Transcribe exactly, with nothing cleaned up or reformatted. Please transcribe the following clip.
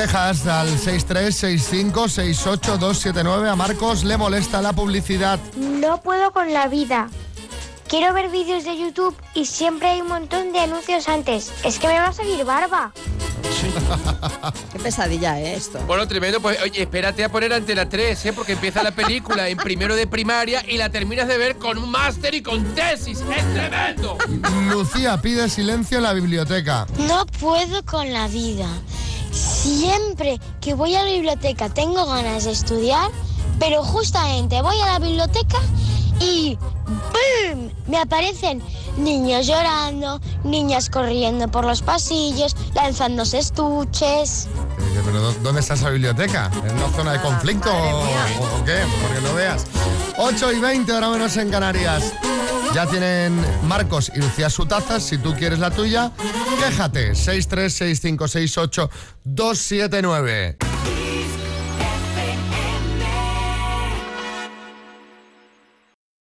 quejas al seis tres seis cinco seis ocho dos siete nueve. A Marcos le molesta la publicidad. No puedo con la vida. Quiero ver vídeos de YouTube y siempre hay un montón de anuncios antes. Es que me va a salir barba. Qué pesadilla, ¿eh? Esto. Bueno, tremendo. Pues oye, espérate a poner Antena tres, ¿eh? Porque empieza la película en primero de primaria y la terminas de ver con un máster y con tesis. ¡Es tremendo! Lucía pide silencio en la biblioteca. No puedo con la vida. Siempre que voy a la biblioteca tengo ganas de estudiar, pero justamente voy a la biblioteca y ¡bum! Me aparecen niños llorando, niñas corriendo por los pasillos, lanzándose estuches. Eh, ¿Pero dónde está esa biblioteca? ¿En una zona de conflicto o, o qué? Porque no veas. ocho y veinte, ahora menos en Canarias. Ya tienen Marcos y Lucía su taza. Si tú quieres la tuya, quéjate. seis tres seis cinco seis ocho dos siete nueve.